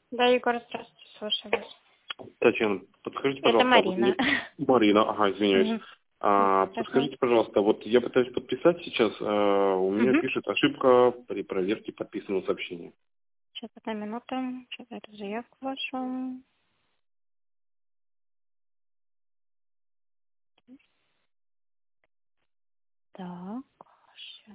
Да, Егор, здравствуйте, слушаю вас. Татьяна, подскажите, Это пожалуйста, вот Марина. Марина, ага, извиняюсь. Мгм. Подскажите, пожалуйста, вот я пытаюсь подписать сейчас, у меня Мгм. пишет ошибка при проверке подписанного сообщения. Сейчас, одна минута. Сейчас эту заявку вашу. Так, сейчас.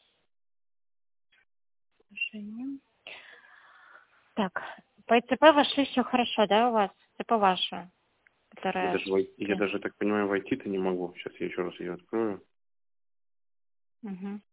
Женя. Так, по ИЦП вошли, все хорошо, да, у вас? ИЦП ваша, которая... Я даже так понимаю, войти-то не могу. Сейчас я еще раз ее открою. Мгм.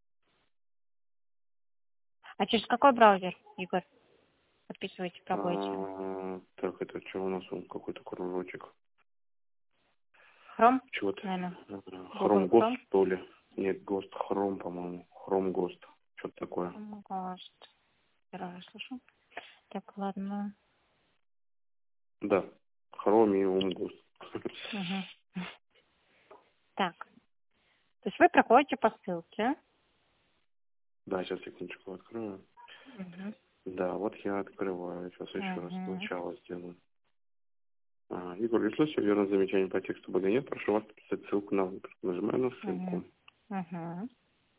А через какой браузер, Егор, подписываете, пробуете? Так, это что у нас? Он какой-то кружочек. Chrome, Чего-то. наверное. Google Chrome Ghost, Chrome. что ли? Нет, Ghost Chrome, по-моему. Chrome Ghost. Что-то такое. Ghost. Первый раз слышу. Так, ладно. Да. Chromium Ghost. Мгм. Так, то есть вы проходите по ссылке. Да, сейчас секундочку открою. Мгм. Да, вот я открываю. Сейчас еще раз Мгм. сначала сделаю. Егор, если все верно, замечание по тексту БГ нет, прошу вас подписать ссылку на выпуск. Нажимаю на ссылку. Мгм. Мгм.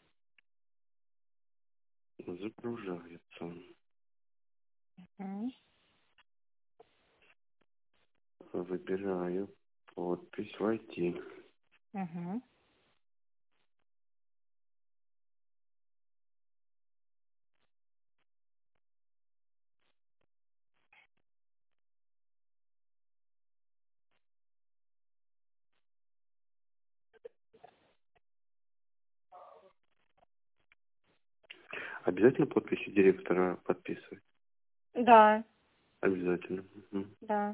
Загружается. Мгм. Выбираю подпись «Войти». Мгм. Обязательно подписи директора подписывать? Да, Обязательно. Мгм. да.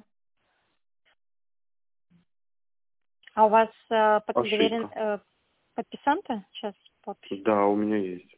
А у вас Ошибка. подписанта? Сейчас подпись. Да, у меня есть.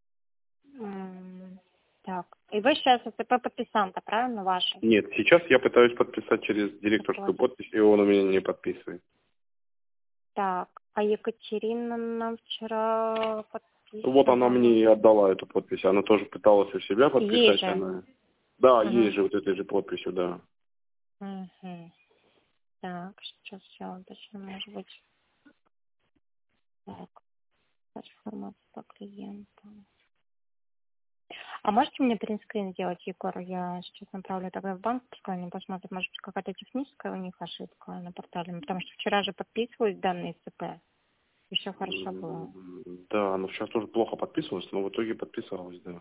Так. И вы сейчас СТП подписанта, правильно, ваша? Нет, сейчас я пытаюсь подписать через директорскую подпись, и он у меня не подписывает. Так. А Екатерина нам вчера Вот она подписывала. мне и отдала эту подпись. Она тоже пыталась у себя Ей подписать. же. Она... Да, Угу. есть же вот этой же подписью, да. Угу. Так, сейчас я уточню, может быть. Так, информация по клиенту. А можете мне принтскрин сделать, Егор? Я сейчас направлю тогда в банк, пускай они посмотрят, может быть, какая-то техническая у них ошибка на портале. Потому что вчера же подписывают данные ЦП, и все хорошо было. Да, она сейчас тоже плохо подписывалась, но в итоге подписалась, да.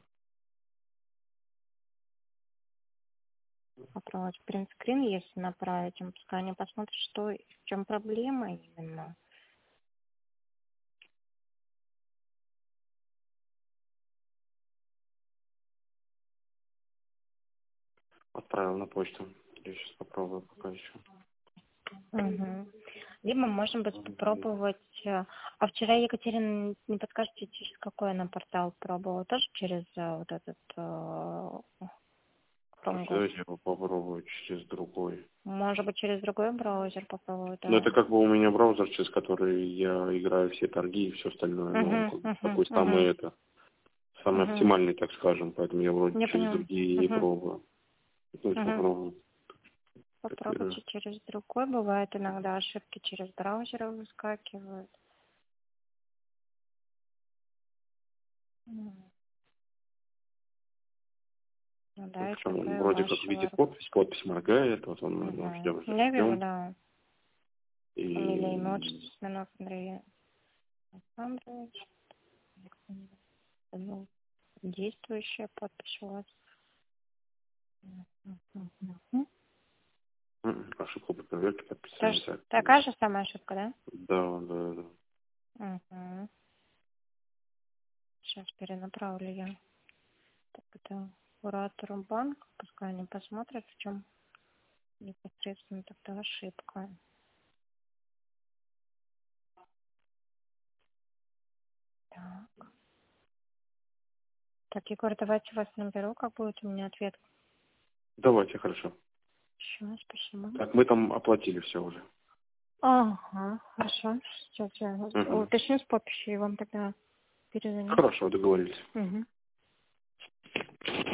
Попробовать принтскрин, если направить им, пускай они посмотрят, что и в чем проблема именно. Отправил на почту. Я сейчас попробую пока еще. Угу. Либо можно будет попробовать. А вчера Екатерина, не подскажете, через какой она портал пробовала? Тоже через вот этот Chrome Ghost? Давайте я попробую через другой. Может быть, через другой браузер попробовать, Ну, да. это как бы у меня браузер, через который я играю все торги и все остальное. Ну, он такой самый, самый оптимальный, так скажем. Поэтому я вроде Я через поняла. другие не пробую. Ну, попробую. Копирую. Попробуйте через другой. Бывает иногда ошибки через браузер выскакивают. Ну да, Вот это прям он такая вроде как ваша видит ворк. подпись моргает, вот он, ну, Я вижу, ждем. да. Фамилия, имя, отчество, Смирнов Андрей Александрович. Ну, действующая подпись у вас. Ошибка при проверке Тоже подписания. Так. такая же самая ошибка, да? Да. Угу. Сейчас перенаправлю я. Так, это куратору банка, пускай они посмотрят, в чем непосредственно тогда ошибка. Так. Так, Егор, давайте вас наберу, как будет у меня ответ. Давайте, хорошо. Еще, спасибо. Так, мы там оплатили все уже. Ага, хорошо. Сейчас я Угу. уточню с подписью и вам тогда перезвоню. Хорошо, договорились. Угу.